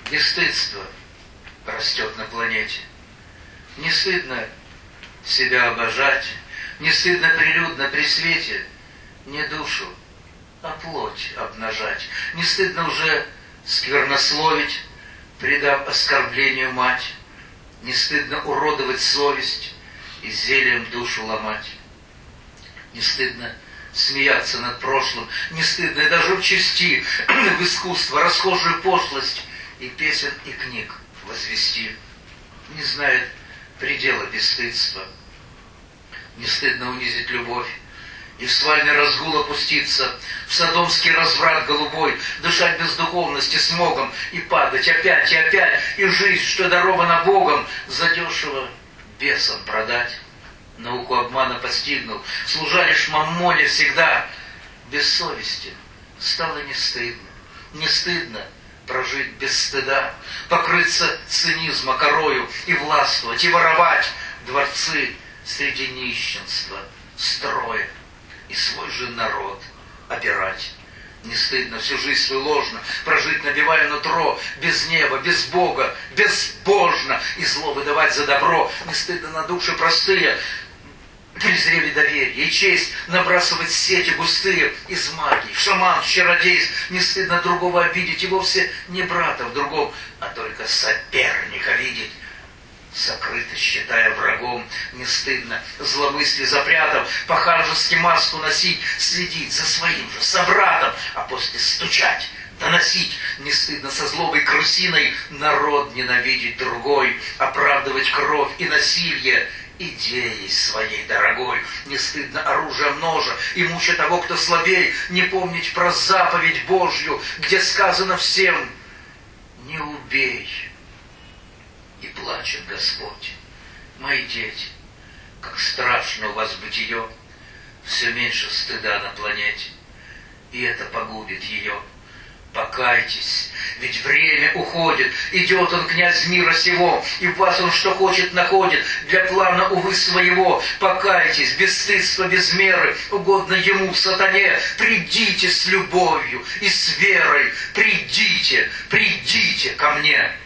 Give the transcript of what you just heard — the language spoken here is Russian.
Бесстыдство растет на планете. Не стыдно себя обожать, не стыдно прилюдно при свете не душу, а плоть обнажать. Не стыдно уже сквернословить, предав оскорблению мать. Не стыдно уродовать совесть и зельем душу ломать. Не стыдно смеяться над прошлым, не стыдно и даже в чести в искусство, расхожую пошлость и песен, и книг возвести. Не знает предела бесстыдства. Не стыдно унизить любовь и в свальный разгул опуститься, в содомский разврат голубой, дышать без духовности смогом и падать опять и опять, и жизнь, что дарована Богом, задешево бесом продать. Науку обмана постигнул, служа лишь маммоне всегда. Без совести стало не стыдно, не стыдно прожить без стыда, покрыться цинизма корою и властвовать, и воровать дворцы среди нищенства строя, и свой же народ обирать. Не стыдно всю жизнь свою ложно прожить, набивая нутро, без неба, без Бога, безбожно, и зло выдавать за добро. Не стыдно на души простые презрели доверие и честь набрасывать сети густые из магии, шаман, чародейств. Не стыдно другого обидеть и вовсе не брата в другом, а только соперника видеть, сокрыто считая врагом. Не стыдно зломыслие запрятав, по-ханжески маску носить, следить за своим же собратом, а после стучать, доносить. Не стыдно со злобой крысиной народ ненавидеть другой, оправдывать кровь и насилие идеей своей дорогой. Не стыдно оружием ножа и муча того, кто слабей, не помнить про заповедь Божью, где сказано всем: не убей. И плачет Господь: мои дети, как страшно у вас бытие, все меньше стыда на планете, и это погубит ее. Покайтесь, ведь время уходит, идет он, князь мира сего, и в вас он что хочет находит, для плана, увы, своего. Покайтесь, бесстыдство без меры, угодно ему, сатане, придите с любовью и с верой, придите, придите ко мне.